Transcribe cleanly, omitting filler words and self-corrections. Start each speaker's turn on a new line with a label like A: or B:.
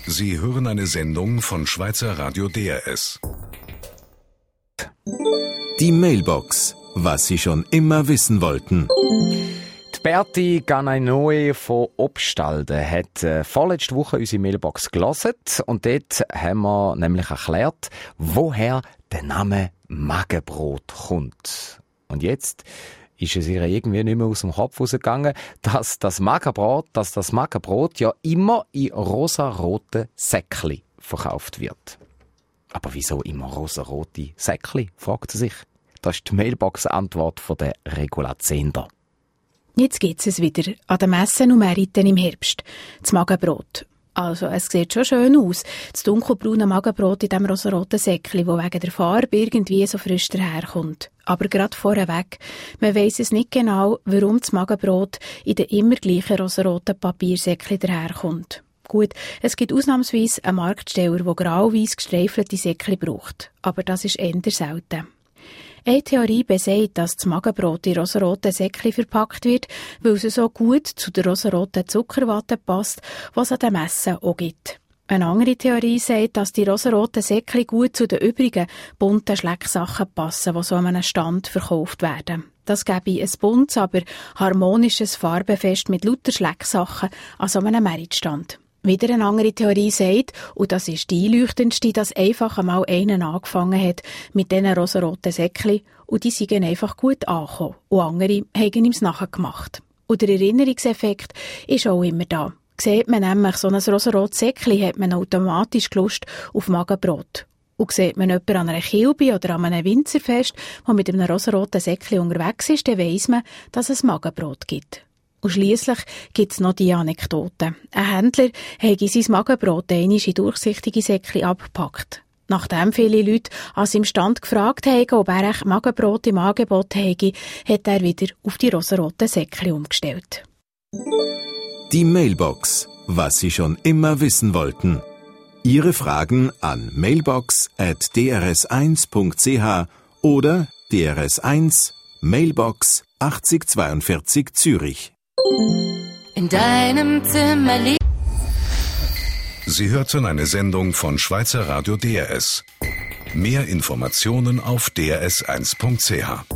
A: Sie hören eine Sendung von Schweizer Radio DRS.
B: Die Mailbox. Was Sie schon immer wissen wollten.
C: Die Berti Ganainoe von Obstalden hat vorletzte Woche unsere Mailbox gelesen und dort haben wir nämlich erklärt, woher der Name Magenbrot kommt. Und jetzt ist es ihr irgendwie nicht mehr aus dem Kopf rausgegangen, dass das Magenbrot ja immer in rosaroten Säckchen verkauft wird. Aber wieso immer rosarote Säckchen, fragt sie sich. Das ist die Mailbox-Antwort von der Regula Zehnder.
D: Jetzt gibt es wieder an den Messen und Märkten im Herbst. Das Magenbrot. Also, es sieht schon schön aus. Das dunkelbraune Magenbrot in diesem rosaroten Säckchen, das wegen der Farbe irgendwie so frisch daherkommt. Aber gerade vorweg, man weiss es nicht genau, warum das Magenbrot in den immer gleichen rosaroten Papiersäckchen daherkommt. Gut, es gibt ausnahmsweise einen Marktsteller, der grau-weiss gestreifelte Säckchen braucht. Aber das ist eher selten. Eine Theorie besagt, dass das Magenbrot in rosaroten Säckchen verpackt wird, weil es so gut zu der rosaroten Zuckerwatte passt, was es an den Messen auch gibt. Eine andere Theorie sagt, dass die rosaroten Säckchen gut zu den übrigen bunten Schlecksachen passen, die so an einem Stand verkauft werden. Das gäbe ein buntes, aber harmonisches Farbenfest mit lauter Schlecksachen an so einem Meritstand. Wieder eine andere Theorie sagt, und das ist die einleuchtendste, dass einfach einmal einer angefangen hat mit diesen rosaroten Säckchen und die seien einfach gut angekommen und andere haben ihm es nachgemacht. Und der Erinnerungseffekt ist auch immer da. Sieht man nämlich so ein rosarotes Säckchen, hat man automatisch Lust auf Magenbrot. Und sieht man jemanden an einer Kilbe oder an einem Winzerfest, der mit einem rosaroten Säckchen unterwegs ist, dann weiss man, dass es Magenbrot gibt. Und schliesslich gibt es noch die Anekdote. Ein Händler habe sein Magenbrot einmal in durchsichtige Säckchen abgepackt. Nachdem viele Leute an seinem Stand gefragt haben, ob er Magenbrot im Angebot habe, hat er wieder auf die rosaroten Säckchen umgestellt.
B: Die Mailbox. Was Sie schon immer wissen wollten. Ihre Fragen an mailbox@drs1.ch oder DRS1 Mailbox 8042 Zürich.
E: In deinem Zimmer liegt.
A: Sie hörten eine Sendung von Schweizer Radio DRS. Mehr Informationen auf drs1.ch.